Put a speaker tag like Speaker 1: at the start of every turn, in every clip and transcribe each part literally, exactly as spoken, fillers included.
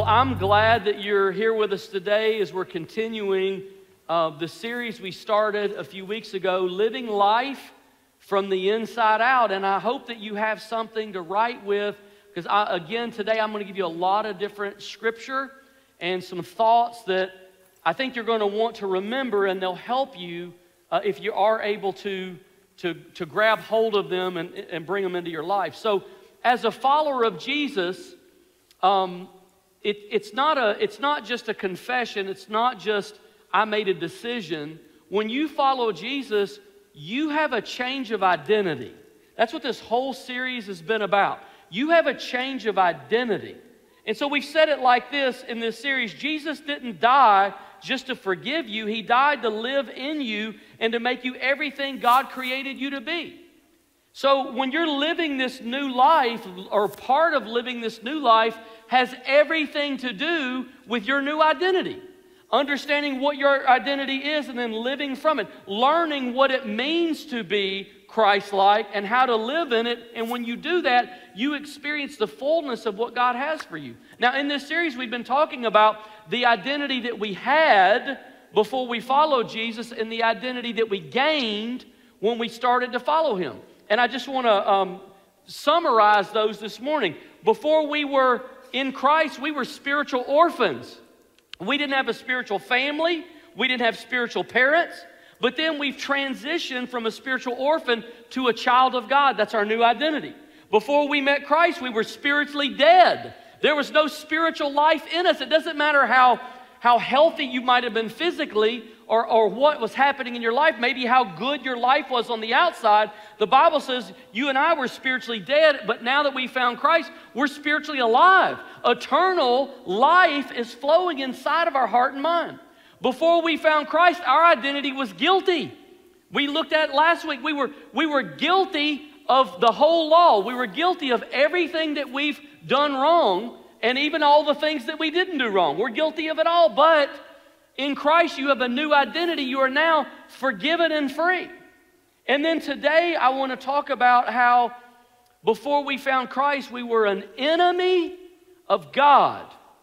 Speaker 1: Well, I'm glad that you're here with us today as we're continuing uh, the series we started a few weeks ago, Living Life from the Inside Out. And I hope that you have something to write with, because again, today I'm going to give you a lot of different scripture and some thoughts that I think you're going to want to remember, and they'll help you uh, if you are able to, to, to grab hold of them and, and bring them into your life. So as a follower of Jesus, um, It, it's, not a, it's not just a confession. It's not just, I made a decision. When you follow Jesus, you have a change of identity. That's what this whole series has been about. You have a change of identity. And so we've said it like this in this series: Jesus didn't die just to forgive you. He died to live in you and to make you everything God created you to be. So when you're living this new life, or part of living this new life, has everything to do with your new identity. Understanding what your identity is and then living from it. Learning what it means to be Christ-like and how to live in it. And when you do that, you experience the fullness of what God has for you. Now, in this series, we've been talking about the identity that we had before we followed Jesus and the identity that we gained when we started to follow Him. And I just want to um, summarize those this morning. Before we were in Christ, we were spiritual orphans. We didn't have a spiritual family. We didn't have spiritual parents. But then we've transitioned from a spiritual orphan to a child of God. That's our new identity. Before we met Christ, we were spiritually dead. There was no spiritual life in us. It doesn't matter how, how healthy you might have been physically, or, or what was happening in your life, maybe how good your life was on the outside. The Bible says you and I were spiritually dead, but now that we found Christ, we're spiritually alive. Eternal life is flowing inside of our heart and mind. Before we found Christ, our identity was guilty. We looked at it last week. We were, we were guilty of the whole law. We were guilty of everything that we've done wrong, and even all the things that we didn't do wrong. We're guilty of it all, but in Christ, you have a new identity. You are now forgiven and free. And then today, I want to talk about how before we found Christ, we were an enemy of God.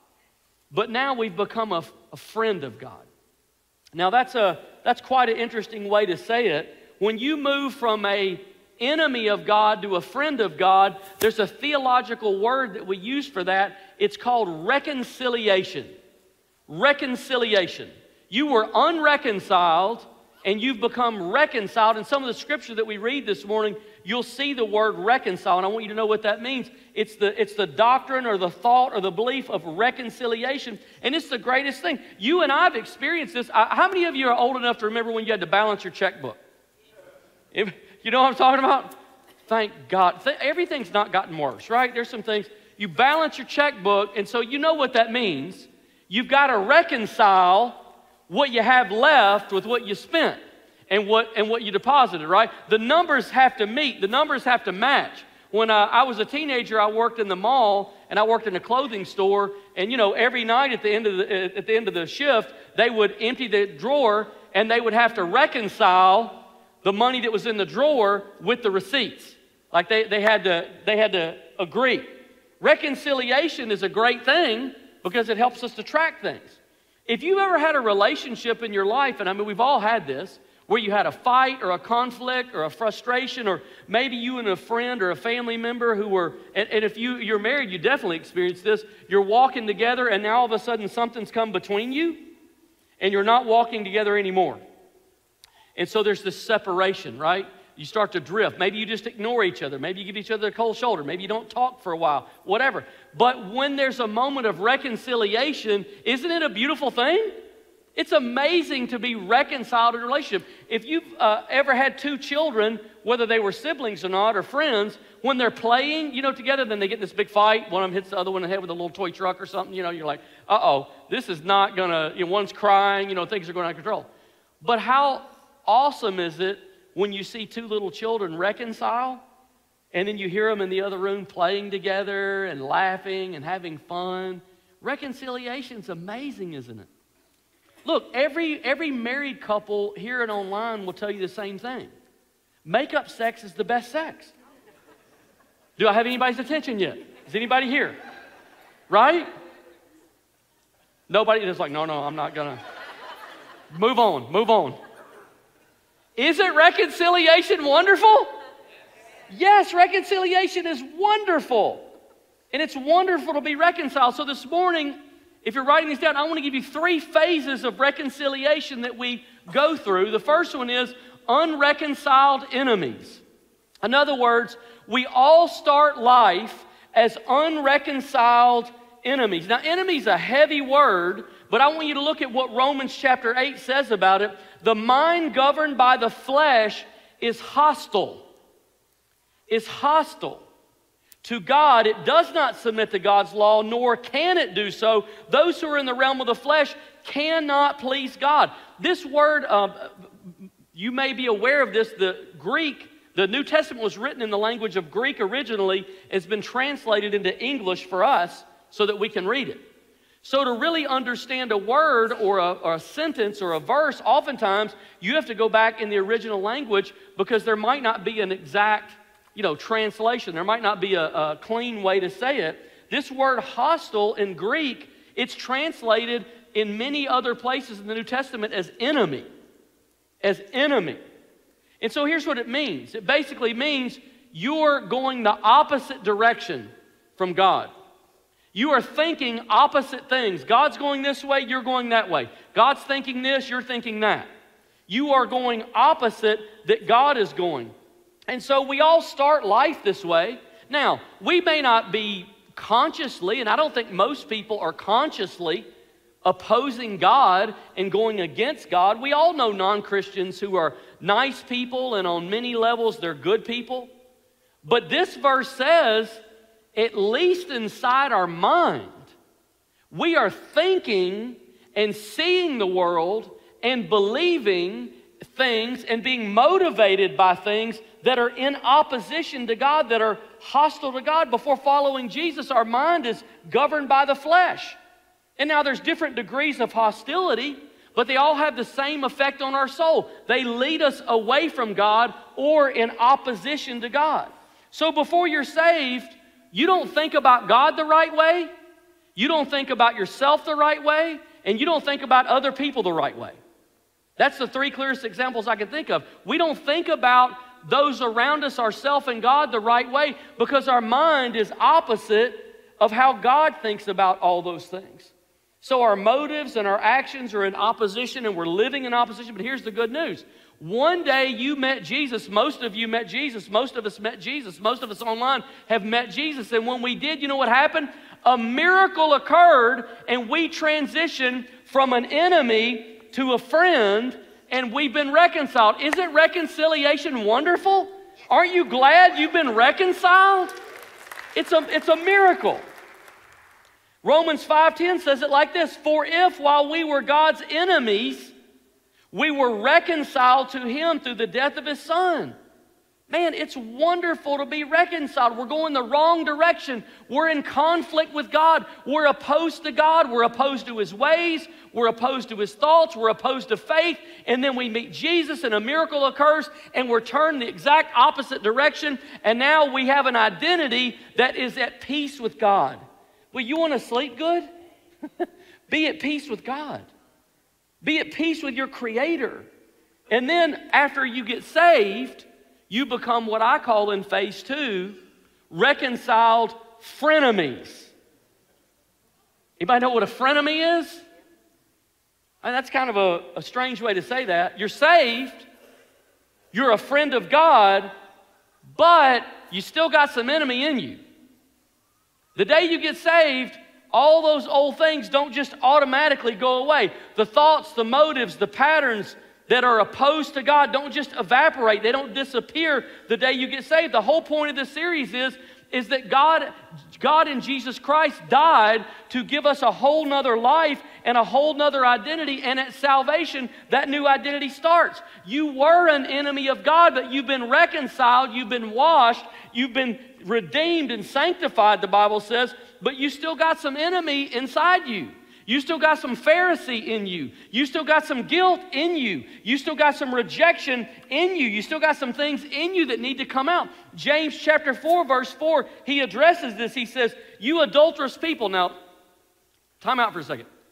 Speaker 1: But now we've become a, a friend of God. Now, that's, a, that's quite an interesting way to say it. When you move from an enemy of God to a friend of God, there's a theological word that we use for that. It's called reconciliation. Reconciliation. You were unreconciled and you've become reconciled. In some of the scripture that we read this morning, you'll see the word reconcile, and I want you to know what that means. It's the, it's the doctrine or the thought or the belief of reconciliation, and it's the greatest thing. You and I have experienced this. How many of you are old enough to remember when you had to balance your checkbook? If, you know what I'm talking about? Thank God. Th- everything's not gotten worse, right? There's some things. You balance your checkbook, and so you know what that means. You've got to reconcile what you have left with what you spent and what, and what you deposited, right? The numbers have to meet. The numbers have to match. When uh, I was a teenager, I worked in the mall, and I worked in a clothing store, and you know, every night at the end of the, at the end of the shift, they would empty the drawer, and they would have to reconcile the money that was in the drawer with the receipts. Like they, they, had to, they had to agree. Reconciliation is a great thing, because it helps us to track things. If you've ever had a relationship in your life, and I mean, we've all had this, where you had a fight or a conflict or a frustration, or maybe you and a friend or a family member who were, and, and if you, you're married, you definitely experienced this. You're walking together, and now all of a sudden something's come between you, and you're not walking together anymore. And so there's this separation, right? You start to drift. Maybe you just ignore each other. Maybe you give each other a cold shoulder. Maybe you don't talk for a while, whatever. But when there's a moment of reconciliation, isn't it a beautiful thing? It's amazing to be reconciled in a relationship. If you've uh, ever had two children, whether they were siblings or not, or friends, when they're playing, you know, together, then they get in this big fight. One of them hits the other one in the head with a little toy truck or something. You know, you're like, uh-oh, this is not going to, you know, one's crying, you know, things are going out of control. But how awesome is it when you see two little children reconcile, and then you hear them in the other room playing together and laughing and having fun? Reconciliation's amazing, isn't it? Look, every, every married couple here and online will tell you the same thing. Makeup sex is the best sex. Do I have anybody's attention yet? Is anybody here? Right? Nobody is like, no, no, I'm not gonna. Move on, move on. Isn't reconciliation wonderful? Yes, reconciliation is wonderful. And it's wonderful to be reconciled. So this morning, if you're writing these down, I want to give you three phases of reconciliation that we go through. The first one is unreconciled enemies. In other words, we all start life as unreconciled enemies. Now, enemy is a heavy word, but I want you to look at what Romans chapter eight says about it. The mind governed by the flesh is hostile. Is hostile to God. It does not submit to God's law, nor can it do so. Those who are in the realm of the flesh cannot please God. This word, uh, you may be aware of this, the Greek, the New Testament was written in the language of Greek originally. It's been translated into English for us so that we can read it. So to really understand a word or a, or a sentence or a verse, oftentimes you have to go back in the original language because there might not be an exact, you know, translation. There might not be a, a clean way to say it. This word hostile in Greek, it's translated in many other places in the New Testament as enemy. As enemy. And so here's what it means. It basically means you're going the opposite direction from God. You are thinking opposite things. God's going this way, you're going that way. God's thinking this, you're thinking that. You are going opposite that God is going. And so we all start life this way. Now, we may not be consciously, and I don't think most people are consciously opposing God and going against God. We all know non-Christians who are nice people, and on many levels they're good people. But this verse says, at least inside our mind, we are thinking and seeing the world and believing things and being motivated by things that are in opposition to God, that are hostile to God. Before following Jesus, our mind is governed by the flesh. And now there's different degrees of hostility, but they all have the same effect on our soul. They lead us away from God or in opposition to God. So before you're saved, you don't think about God the right way, you don't think about yourself the right way, and you don't think about other people the right way. That's the three clearest examples I can think of. We don't think about those around us, ourselves and God, the right way because our mind is opposite of how God thinks about all those things. So our motives and our actions are in opposition, and we're living in opposition. But here's the good news. One day you met Jesus. Most of you met Jesus. Most of us met Jesus. Most of us online have met Jesus. And when we did, you know what happened? A miracle occurred, and we transitioned from an enemy to a friend, and we've been reconciled. Isn't reconciliation wonderful? Aren't you glad you've been reconciled? It's a, it's a miracle. Romans five ten says it like this: for if while we were God's enemies, we were reconciled to Him through the death of His Son. Man, it's wonderful to be reconciled. We're going the wrong direction. We're in conflict with God. We're opposed to God. We're opposed to His ways. We're opposed to His thoughts. We're opposed to faith. And then we meet Jesus and a miracle occurs and we're turned the exact opposite direction. And now we have an identity that is at peace with God. Well, you want to sleep good? Be at peace with God. Be at peace with your Creator. And then after you get saved, you become what I call in phase two, reconciled frenemies. Anybody know what a frenemy is? I mean, that's kind of a, a strange way to say that. You're saved, you're a friend of God, but you still got some enemy in you. The day you get saved, all those old things don't just automatically go away. The thoughts, the motives, the patterns that are opposed to God don't just evaporate. They don't disappear the day you get saved. The whole point of this series is, is that God, God in Jesus Christ died to give us a whole nother life and a whole nother identity. And at salvation, that new identity starts. You were an enemy of God, but you've been reconciled, you've been washed, you've been redeemed and sanctified, the Bible says, but you still got some enemy inside you. You still got some Pharisee in you. You still got some guilt in you. You still got some rejection in you. You still got some things in you that need to come out. James chapter four, verse four, he addresses this. He says, you adulterous people. Now, time out for a second.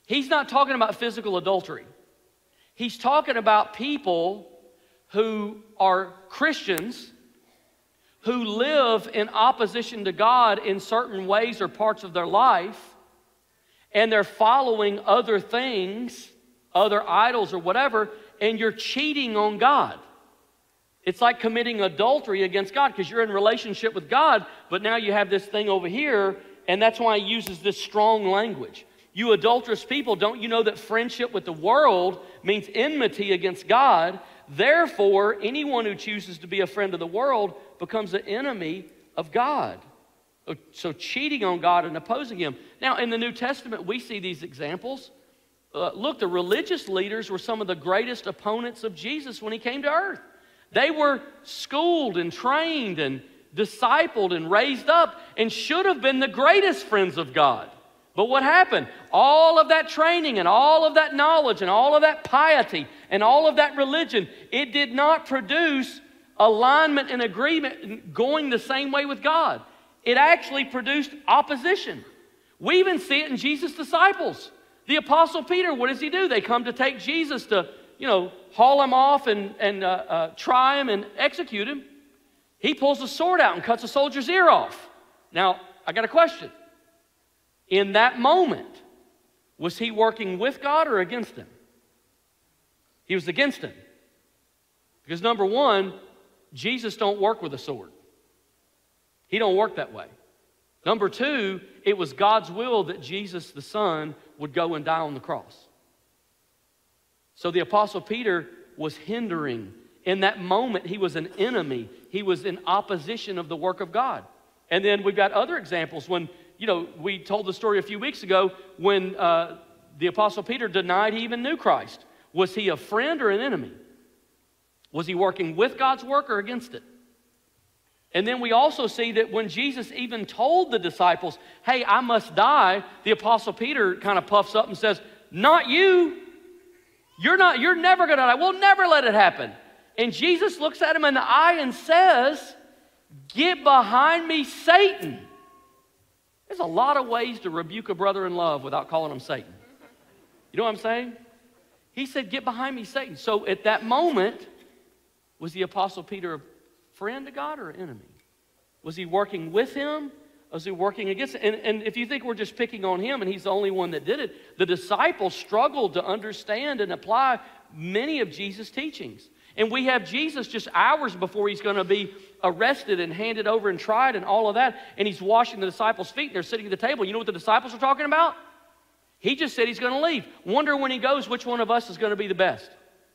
Speaker 1: He's not talking about physical adultery. He's talking about people who are Christians who live in opposition to God in certain ways or parts of their life, and they're following other things, other idols or whatever, and you're cheating on God. It's like committing adultery against God because you're in relationship with God, but now you have this thing over here, and that's why he uses this strong language. You adulterous people, don't you know that friendship with the world means enmity against God? Therefore, anyone who chooses to be a friend of the world becomes an enemy of God. So cheating on God and opposing him. Now, in the New Testament, we see these examples. Uh, look, the religious leaders were some of the greatest opponents of Jesus when he came to earth. They were schooled and trained and discipled and raised up and should have been the greatest friends of God. But what happened? All of that training and all of that knowledge and all of that piety and all of that religion, it did not produce alignment and agreement going the same way with God. It actually produced opposition. We even see it in Jesus' disciples. The Apostle Peter, what does he do? They come to take Jesus to, you know, haul him off and, and uh, uh, try him and execute him. He pulls a sword out and cuts a soldier's ear off. Now, I got a question. In that moment, was he working with God or against him? He was against him. Because number one, Jesus don't work with a sword. He don't work that way. Number two, it was God's will that Jesus the Son would go and die on the cross. So the Apostle Peter was hindering. In that moment, he was an enemy. He was in opposition of the work of God. And then we've got other examples when, you know, we told the story a few weeks ago when uh, the Apostle Peter denied he even knew Christ. Was he a friend or an enemy? Was he working with God's work or against it? And then we also see that when Jesus even told the disciples, hey, I must die, the Apostle Peter kind of puffs up and says, not you. You're not, you're never going to die. We'll never let it happen. And Jesus looks at him in the eye and says, get behind me, Satan. There's a lot of ways to rebuke a brother in love without calling him Satan. You know what I'm saying? He said, get behind me, Satan. So at that moment, was the Apostle Peter a friend to God or an enemy? Was he working with him? Or was he working against him? And, and if you think we're just picking on him and he's the only one that did it, the disciples struggled to understand and apply many of Jesus' teachings. And we have Jesus just hours before he's going to be arrested and handed over and tried and all of that. And he's washing the disciples' feet and they're sitting at the table. You know what the disciples are talking about? He just said he's going to leave. Wonder when he goes, which one of us is going to be the best?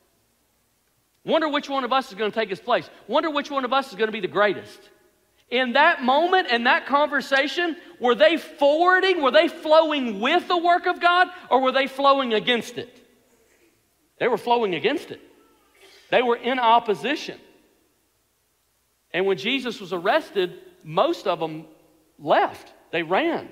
Speaker 1: Wonder which one of us is going to take his place. Wonder which one of us is going to be the greatest. In that moment, in that conversation, were they forwarding, were they flowing with the work of God, or were they flowing against it? They were flowing against it. They were in opposition. And when Jesus was arrested, most of them left. They ran.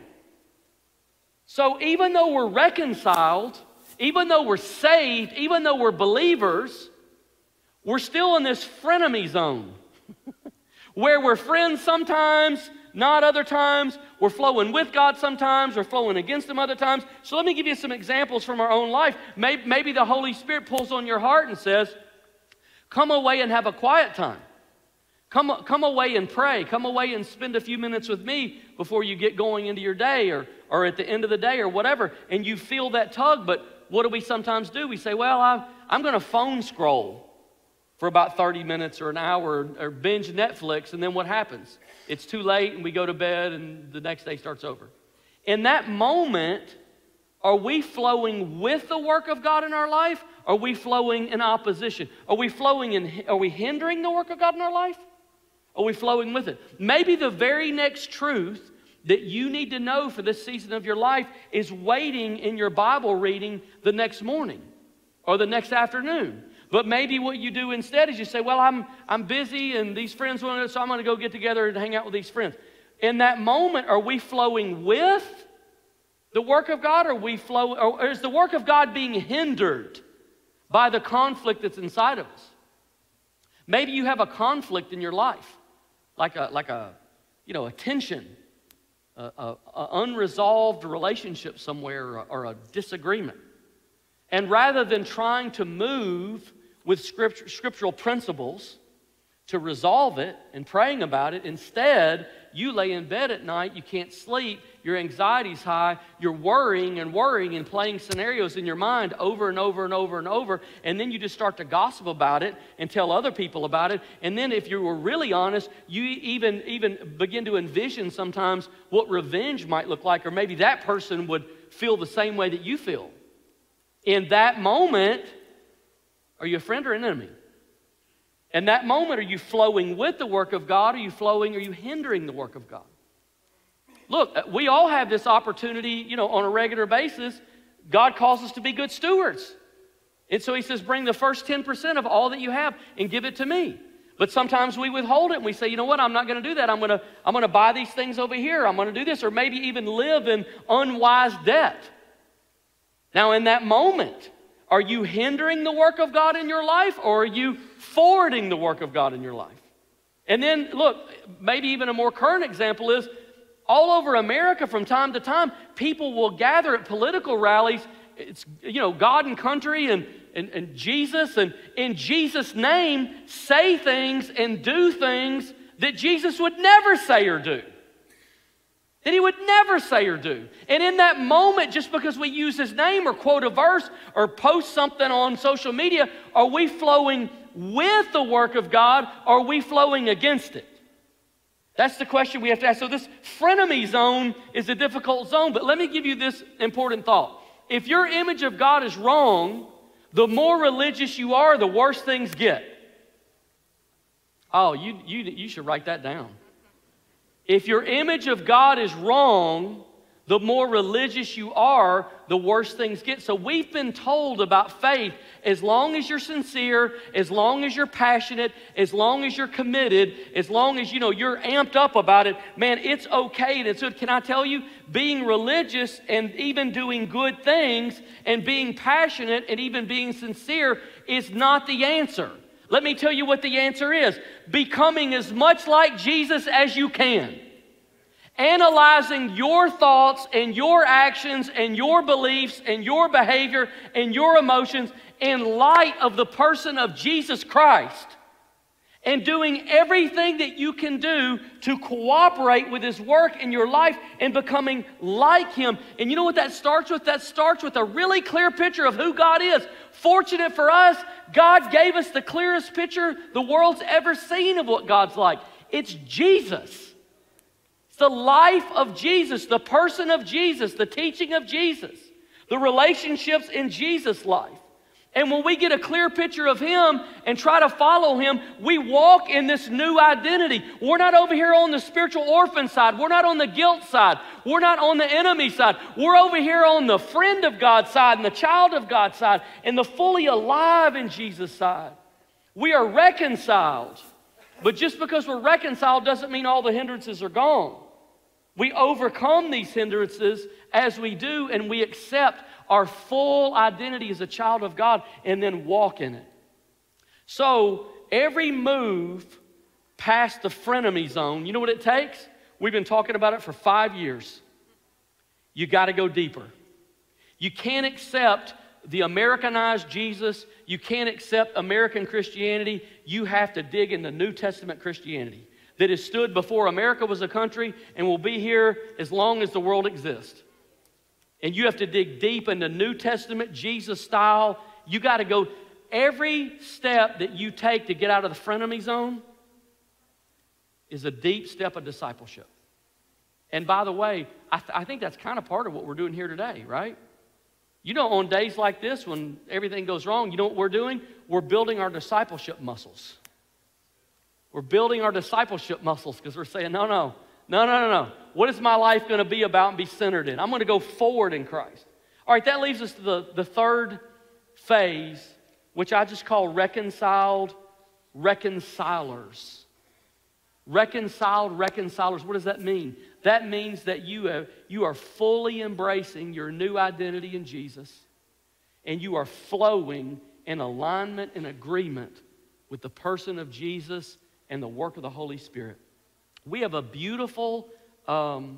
Speaker 1: So even though we're reconciled, even though we're saved, even though we're believers, we're still in this frenemy zone where we're friends sometimes, not other times. We're flowing with God sometimes. We're flowing against Him other times. So let me give you some examples from our own life. Maybe, maybe the Holy Spirit pulls on your heart and says, come away and have a quiet time. Come, come away and pray. Come away and spend a few minutes with me before you get going into your day or, or at the end of the day or whatever. And you feel that tug, but what do we sometimes do? We say, well, I'm, I'm going to phone scroll for about thirty minutes or an hour or, or binge Netflix, and then what happens? It's too late and we go to bed and the next day starts over. In that moment, are we flowing with the work of God in our life? Are we flowing in opposition? Are we flowing in, are we hindering the work of God in our life? Are we flowing with it? Maybe the very next truth that you need to know for this season of your life is waiting in your Bible reading the next morning or the next afternoon. But maybe what you do instead is you say, well, I'm, I'm busy and these friends want to, so I'm going to go get together and hang out with these friends. In that moment, are we flowing with the work of God, or are we flow, or is the work of God being hindered by the conflict that's inside of us? Maybe you have a conflict in your life, like a, like a, you know, a tension. a, a, a unresolved relationship somewhere or, or a disagreement. And rather than trying to move with scripture, scriptural principles to resolve it and praying about it, instead, you lay in bed at night, you can't sleep, your anxiety's high, you're worrying and worrying and playing scenarios in your mind over and over and over and over, and then you just start to gossip about it and tell other people about it, and then if you were really honest, you even, even begin to envision sometimes what revenge might look like, or maybe that person would feel the same way that you feel. In that moment, are you a friend or an enemy? In that moment, are you flowing with the work of God? Are you flowing, are you hindering the work of God? Look, we all have this opportunity, you know, on a regular basis. God calls us to be good stewards. And so he says, bring the first ten percent of all that you have and give it to me. But sometimes we withhold it and we say, you know what, I'm not going to do that. I'm going to, I'm going to buy these things over here. I'm going to do this, or maybe even live in unwise debt. Now, in that moment, are you hindering the work of God in your life, or are you forwarding the work of God in your life? And then, look, maybe even a more current example is all over America from time to time, people will gather at political rallies. It's, you know, God and country and, and, and Jesus, and in Jesus' name, say things and do things that Jesus would never say or do. That he would never say or do. And in that moment, just because we use his name or quote a verse or post something on social media, are we flowing with the work of God, or are we flowing against it? That's the question we have to ask. So this frenemy zone is a difficult zone, but let me give you this important thought. If your image of God is wrong, the more religious you are, the worse things get. Oh, you, you, you should write that down. If your image of God is wrong, the more religious you are, the worse things get. So we've been told about faith, as long as you're sincere, as long as you're passionate, as long as you're committed, as long as, you know, you're amped up about it, man, it's okay. And so can I tell you, being religious and even doing good things and being passionate and even being sincere is not the answer. Let me tell you what the answer is. Becoming as much like Jesus as you can. Analyzing your thoughts and your actions and your beliefs and your behavior and your emotions in light of the person of Jesus Christ. And doing everything that you can do to cooperate with his work in your life and becoming like him. And you know what that starts with? That starts with a really clear picture of who God is. Fortunate for us, God gave us the clearest picture the world's ever seen of what God's like. It's Jesus. It's the life of Jesus, the person of Jesus, the teaching of Jesus, the relationships in Jesus' life. And when we get a clear picture of him and try to follow him, we walk in this new identity. We're not over here on the spiritual orphan side. We're not on the guilt side. We're not on the enemy side. We're over here on the friend of God side and the child of God side and the fully alive in Jesus side. We are reconciled. But just because we're reconciled doesn't mean all the hindrances are gone. We overcome these hindrances as we do, and we accept our full identity as a child of God and then walk in it. So every move past the frenemy zone, you know what it takes? We've been talking about it for five years. You got to go deeper. You can't accept the Americanized Jesus. You can't accept American Christianity. You have to dig into New Testament Christianity that has stood before America was a country and will be here as long as the world exists. And you have to dig deep into New Testament, Jesus style. You got to go, every step that you take to get out of the frenemy zone is a deep step of discipleship. And by the way, I, th- I think that's kind of part of what we're doing here today, right? You know, on days like this when everything goes wrong, you know what we're doing? We're building our discipleship muscles. We're building our discipleship muscles because we're saying, no, no, no, no, no, no. What is my life going to be about and be centered in? I'm going to go forward in Christ. All right, that leaves us to the, the third phase, which I just call reconciled reconcilers. Reconciled reconcilers. What does that mean? That means that you, have, you are fully embracing your new identity in Jesus, and you are flowing in alignment and agreement with the person of Jesus and the work of the Holy Spirit. We have a beautiful um,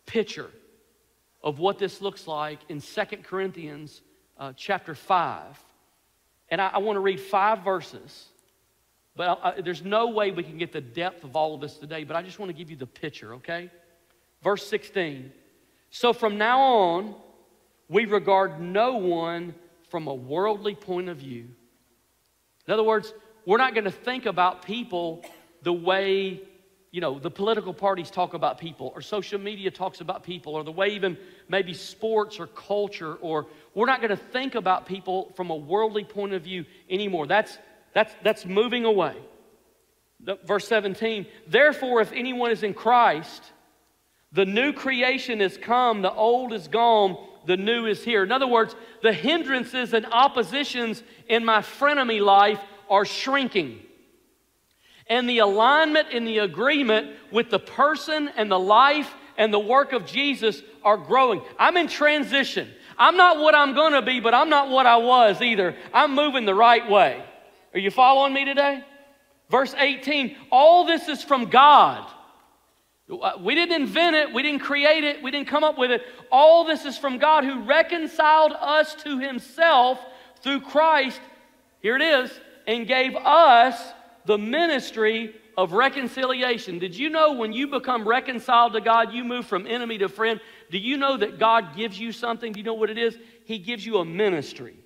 Speaker 1: picture of what this looks like in Second Corinthians uh, chapter five. And I, I want to read five verses. But I, I, there's no way we can get the depth of all of this today, but I just want to give you the picture, okay? Verse sixteen. So from now on, we regard no one from a worldly point of view. In other words, we're not going to think about people the way, you know, the political parties talk about people, or social media talks about people, or the way even maybe sports or culture, or we're not going to think about people from a worldly point of view anymore. That's That's, that's moving away. The, verse seventeen, therefore, if anyone is in Christ, the new creation is come, the old is gone, the new is here. In other words, the hindrances and oppositions in my frenemy life are shrinking. And the alignment and the agreement with the person and the life and the work of Jesus are growing. I'm in transition. I'm not what I'm going to be, but I'm not what I was either. I'm moving the right way. Are you following me today? Verse eighteen, all this is from God. We didn't invent it. We didn't create it. We didn't come up with it. All this is from God, who reconciled us to himself through Christ. Here it is. And gave us the ministry of reconciliation. Did you know when you become reconciled to God, you move from enemy to friend? Do you know that God gives you something? Do you know what it is? He gives you a ministry.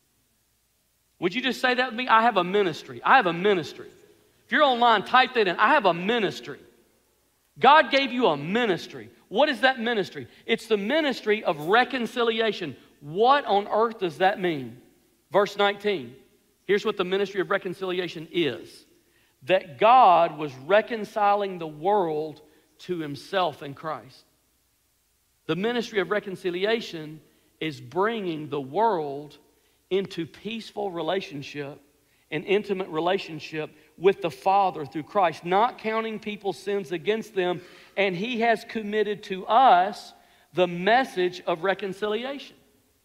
Speaker 1: Would you just say that with me? I have a ministry. I have a ministry. If you're online, type that in. I have a ministry. God gave you a ministry. What is that ministry? It's the ministry of reconciliation. What on earth does that mean? Verse nineteen. Here's what the ministry of reconciliation is. That God was reconciling the world to himself in Christ. The ministry of reconciliation is bringing the world into peaceful relationship, an intimate relationship with the Father through Christ, not counting people's sins against them. And he has committed to us the message of reconciliation.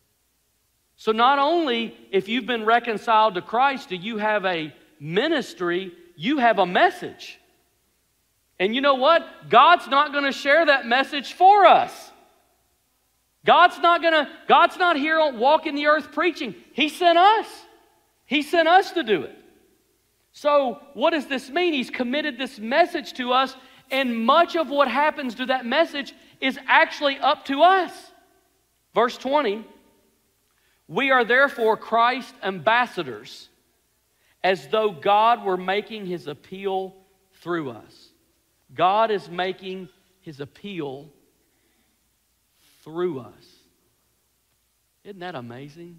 Speaker 1: So not only if you've been reconciled to Christ do you have a ministry, you have a message. And you know what? God's not going to share that message for us. God's not gonna, God's not here on walking the earth preaching. He sent us. He sent us to do it. So what does this mean? He's committed this message to us, and much of what happens to that message is actually up to us. Verse twenty, we are therefore Christ's ambassadors, as though God were making his appeal through us. God is making his appeal through us. Isn't that amazing?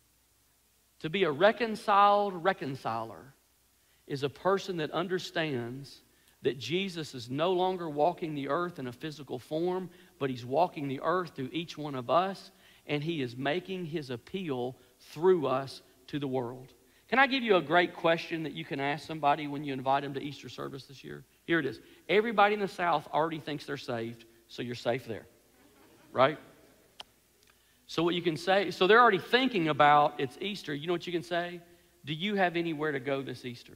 Speaker 1: To be a reconciled reconciler is a person that understands that Jesus is no longer walking the earth in a physical form, but he's walking the earth through each one of us, and he is making his appeal through us to the world. Can I give you a great question that you can ask somebody when you invite them to Easter service this year? Here it is. Everybody in the South already thinks they're saved, so you're safe there. Right? So what you can say, so they're already thinking about it's Easter. You know what you can say? Do you have anywhere to go this Easter?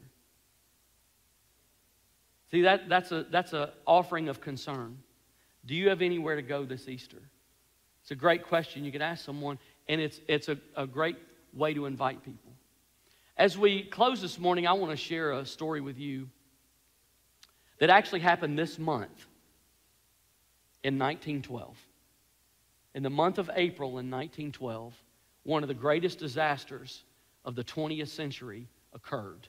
Speaker 1: See, that, that's a that's a offering of concern. Do you have anywhere to go this Easter? It's a great question you can ask someone, and it's, it's a, a great way to invite people. As we close this morning, I want to share a story with you that actually happened this month in nineteen twelve. In the month of April in nineteen twelve, one of the greatest disasters of the twentieth century occurred.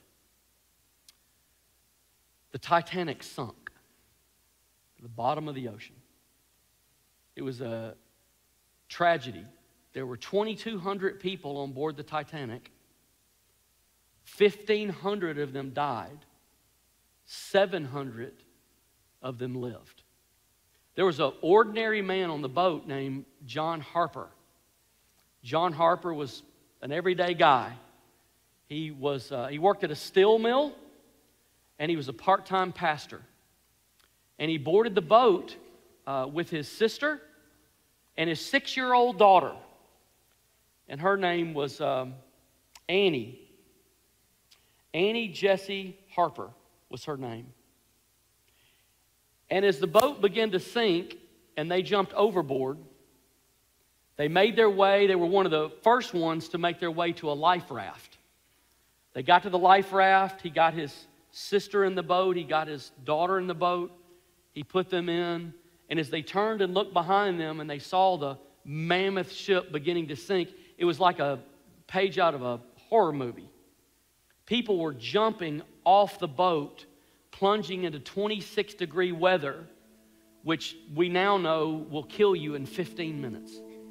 Speaker 1: The Titanic sunk at the bottom of the ocean. It was a tragedy. There were twenty-two hundred people on board the Titanic. fifteen hundred of them died. seven hundred of them lived. There was an ordinary man on the boat named John Harper. John Harper was an everyday guy. He was uh, he worked at a steel mill, and he was a part-time pastor. And he boarded the boat uh, with his sister and his six-year-old daughter. And her name was um, Annie. Annie Jessie Harper was her name. And as the boat began to sink and they jumped overboard. They made their way. They were one of the first ones to make their way to a life raft. They got to the life raft. He got his sister in the boat. He got his daughter in the boat. He put them in. And as they turned and looked behind them and they saw the mammoth ship beginning to sink, it was like a page out of a horror movie. People were jumping off the boat, plunging into twenty-six degree weather, which we now know will kill you in fifteen minutes.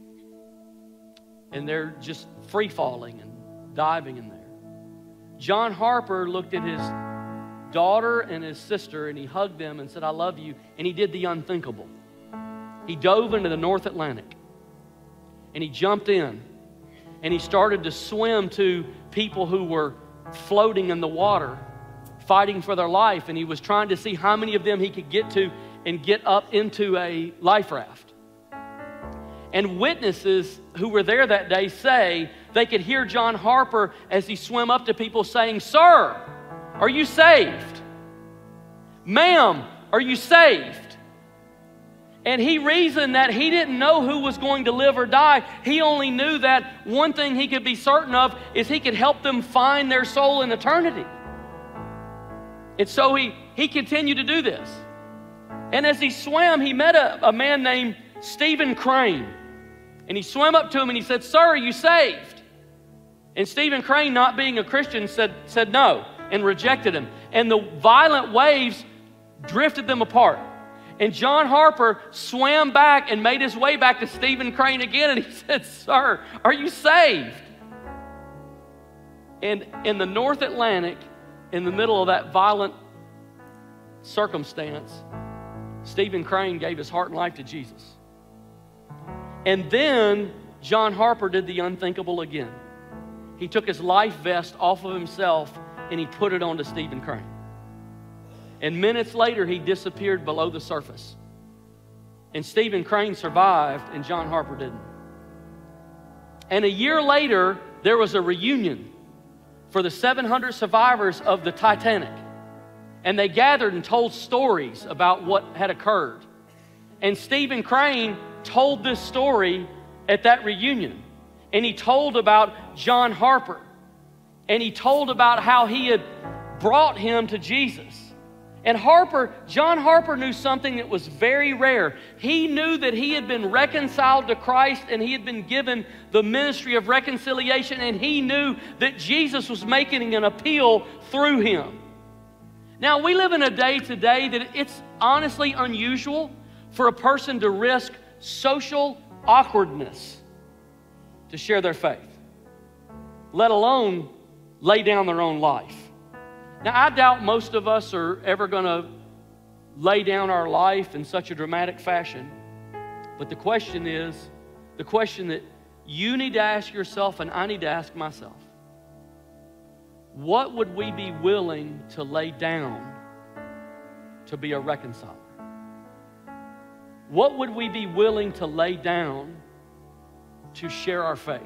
Speaker 1: And they're just free falling and diving in there. John Harper looked at his daughter and his sister and he hugged them and said, "I love you." And he did the unthinkable. He dove into the North Atlantic and he jumped in and he started to swim to people who were floating in the water, fighting for their life. And he was trying to see how many of them he could get to and get up into a life raft. And witnesses who were there that day say they could hear John Harper as he swam up to people saying, "Sir, are you saved? Ma'am, are you saved?" And he reasoned that he didn't know who was going to live or die. He only knew that one thing he could be certain of is he could help them find their soul in eternity. And so he, he continued to do this. And as he swam, he met a, a man named Stephen Crane. And he swam up to him and he said, "Sir, are you saved?" And Stephen Crane, not being a Christian, said, said no and rejected him. And the violent waves drifted them apart. And John Harper swam back and made his way back to Stephen Crane again. And he said, "Sir, are you saved?" And in the North Atlantic, in the middle of that violent circumstance, Stephen Crane gave his heart and life to Jesus. And then John Harper did the unthinkable again. He took his life vest off of himself and he put it onto Stephen Crane. And minutes later, he disappeared below the surface. And Stephen Crane survived and John Harper didn't. And a year later, there was a reunion for the seven hundred survivors of the Titanic. And they gathered and told stories about what had occurred. And Stephen Crane told this story at that reunion. And he told about John Harper. And he told about how he had brought him to Jesus. And Harper, John Harper knew something that was very rare. He knew that he had been reconciled to Christ and he had been given the ministry of reconciliation, and he knew that Jesus was making an appeal through him. Now, we live in a day today that it's honestly unusual for a person to risk social awkwardness to share their faith, let alone lay down their own life. Now, I doubt most of us are ever going to lay down our life in such a dramatic fashion. But the question is, the question that you need to ask yourself and I need to ask myself, what would we be willing to lay down to be a reconciler? What would we be willing to lay down to share our faith?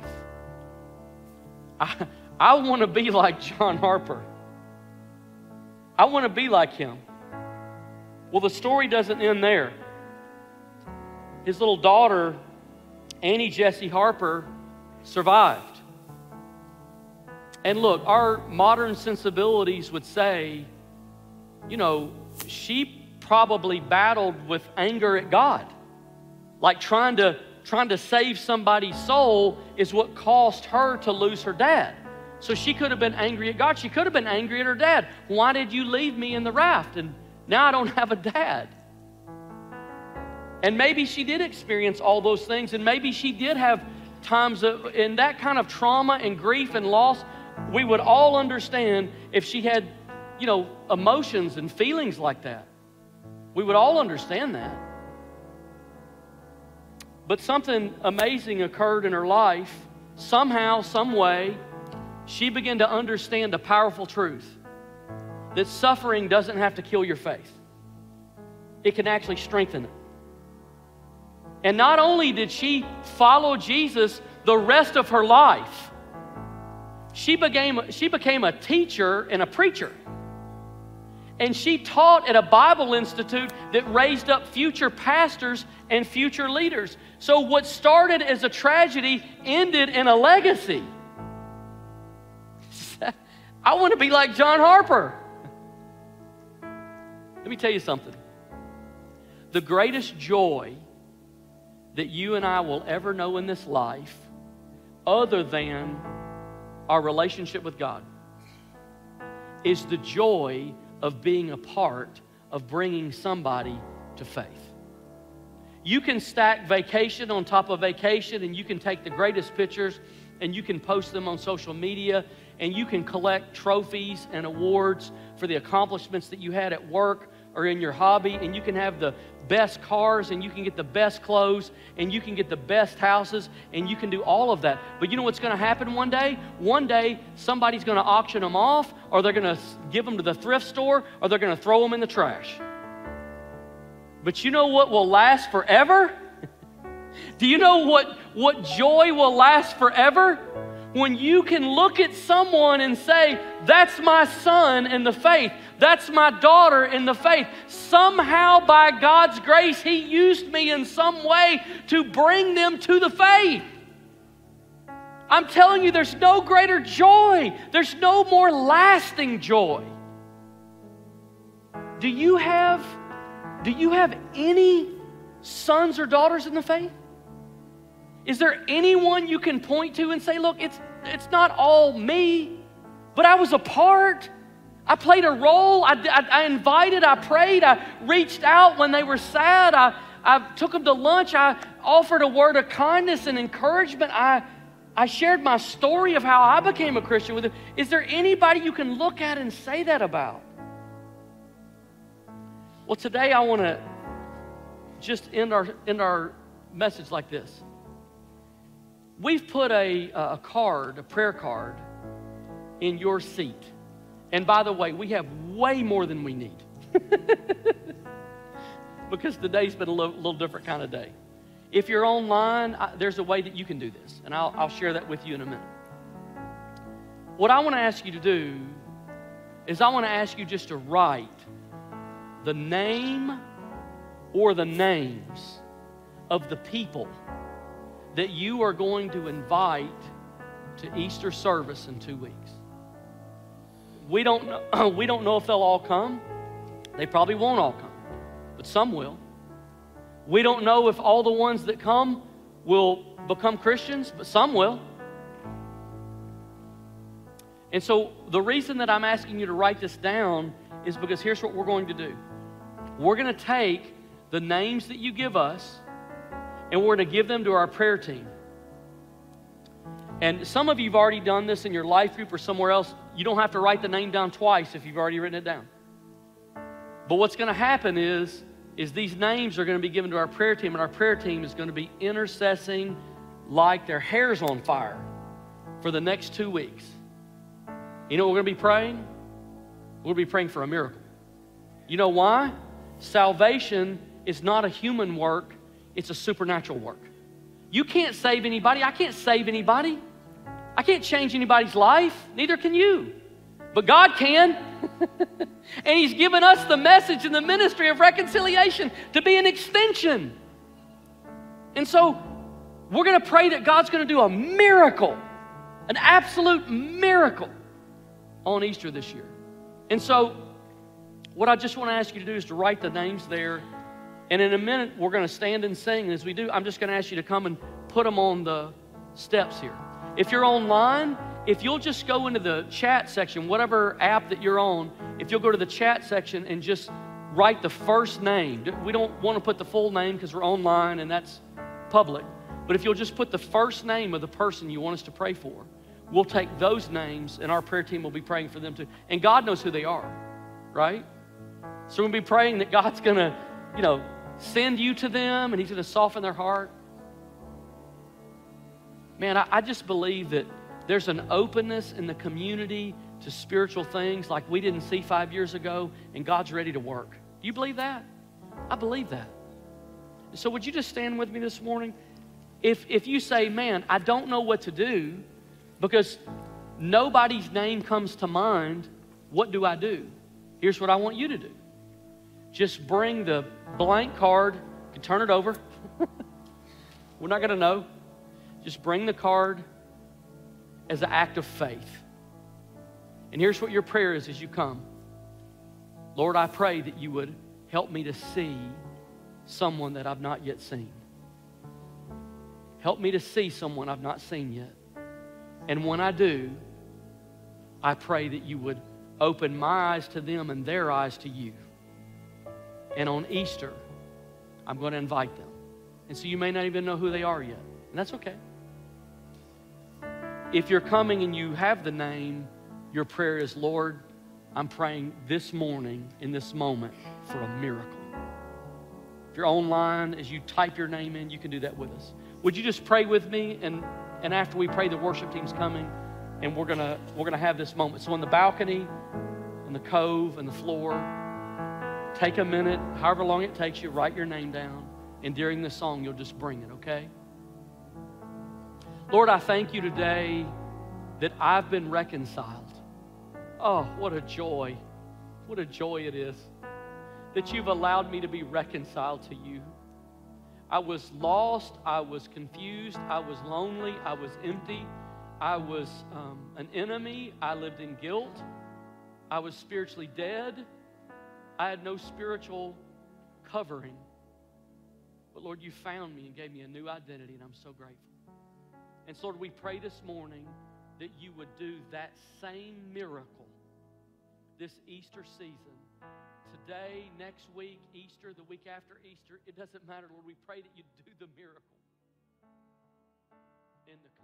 Speaker 1: I, I want to be like John Harper. I want to be like him. Well, the story doesn't end there. His little daughter, Annie Jessie Harper, survived. And look, our modern sensibilities would say, you know, she probably battled with anger at God. Like trying to, trying to save somebody's soul is what caused her to lose her dad. So she could have been angry at God. She could have been angry at her dad. Why did you leave me in the raft? And now I don't have a dad. And maybe she did experience all those things. And maybe she did have times of, in that kind of trauma and grief and loss. We would all understand if she had, you know, emotions and feelings like that. We would all understand that. But something amazing occurred in her life. Somehow, some way, she began to understand a powerful truth, that suffering doesn't have to kill your faith. It can actually strengthen it. And not only did she follow Jesus the rest of her life, she became, she became a teacher and a preacher. And she taught at a Bible institute that raised up future pastors and future leaders. So what started as a tragedy ended in a legacy. I want to be like John Harper. Let me tell you something. The greatest joy that you and I will ever know in this life, other than our relationship with God, is the joy of being a part of bringing somebody to faith. You can stack vacation on top of vacation, and you can take the greatest pictures and you can post them on social media, and you can collect trophies and awards for the accomplishments that you had at work or in your hobby, and you can have the best cars, and you can get the best clothes, and you can get the best houses, and you can do all of that. But you know what's going to happen one day? One day, somebody's going to auction them off, or they're going to give them to the thrift store, or they're going to throw them in the trash. But you know what will last forever? Do you know what, what joy will last forever? When you can look at someone and say, that's my son in the faith. That's my daughter in the faith. Somehow, by God's grace, He used me in some way to bring them to the faith. I'm telling you, there's no greater joy. There's no more lasting joy. Do you have, do you have any sons or daughters in the faith? Is there anyone you can point to and say, look, it's, it's not all me, but I was a part. I played a role. I, I, I invited, I prayed, I reached out when they were sad. I, I took them to lunch. I offered a word of kindness and encouragement. I, I shared my story of how I became a Christian with them. Is there anybody you can look at and say that about? Well, today I want to just end our, end our message like this. We've put a, a card, a prayer card, in your seat. And by the way, we have way more than we need. Because today's been a little, little different kind of day. If you're online, I, there's a way that you can do this. And I'll, I'll share that with you in a minute. What I want to ask you to do is I want to ask you just to write the name or the names of the people that you are going to invite to Easter service in two weeks. We don't know, we don't know if they'll all come. They probably won't all come, but some will. We don't know if all the ones that come will become Christians, but some will. And so the reason that I'm asking you to write this down is because here's what we're going to do. We're going to take the names that you give us, and we're going to give them to our prayer team. And some of you have already done this in your life group or somewhere else. You don't have to write the name down twice if you've already written it down. But what's going to happen is, is these names are going to be given to our prayer team, and our prayer team is going to be intercessing like their hair's on fire for the next two weeks. You know what we're going to be praying? We're going to be praying for a miracle. You know why? Salvation is not a human work. It's a supernatural work. You can't save anybody. I can't save anybody. I can't change anybody's life. Neither can you. But God can. And He's given us the message and the ministry of reconciliation to be an extension. And so we're going to pray that God's going to do a miracle, an absolute miracle on Easter this year. And so what I just want to ask you to do is to write the names there. And in a minute, we're going to stand and sing. And as we do, I'm just going to ask you to come and put them on the steps here. If you're online, if you'll just go into the chat section, whatever app that you're on, if you'll go to the chat section and just write the first name. We don't want to put the full name because we're online and that's public. But if you'll just put the first name of the person you want us to pray for, we'll take those names and our prayer team will be praying for them too. And God knows who they are, right? So we'll be praying that God's going to, you know, send you to them and He's going to soften their heart. Man, I, I just believe that there's an openness in the community to spiritual things like we didn't see five years ago, and God's ready to work. Do you believe that? I believe that. So would you just stand with me this morning? If, if you say, man, I don't know what to do because nobody's name comes to mind, what do I do? Here's what I want you to do. Just bring the blank card. You can turn it over. We're not going to know. Just bring the card as an act of faith. And here's what your prayer is as you come. Lord, I pray that you would help me to see someone that I've not yet seen. Help me to see someone I've not seen yet. And when I do, I pray that you would open my eyes to them and their eyes to you. And on Easter, I'm going to invite them. And so you may not even know who they are yet. And that's okay. If you're coming and you have the name, your prayer is, Lord, I'm praying this morning in this moment for a miracle. If you're online, as you type your name in, you can do that with us. Would you just pray with me? And, and after we pray, the worship team's coming, and we're gonna we're gonna have this moment. So on the balcony, on the cove, and the floor, take a minute, however long it takes you, write your name down, and during the song, you'll just bring it, okay? Lord, I thank you today that I've been reconciled. Oh, what a joy. What a joy it is that you've allowed me to be reconciled to you. I was lost. I was confused. I was lonely. I was empty. I was um, an enemy. I lived in guilt. I was spiritually dead. I had no spiritual covering. But Lord, you found me and gave me a new identity, and I'm so grateful. And so, Lord, we pray this morning that you would do that same miracle this Easter season. Today, next week, Easter, the week after Easter, it doesn't matter, Lord. We pray that you do the miracle in the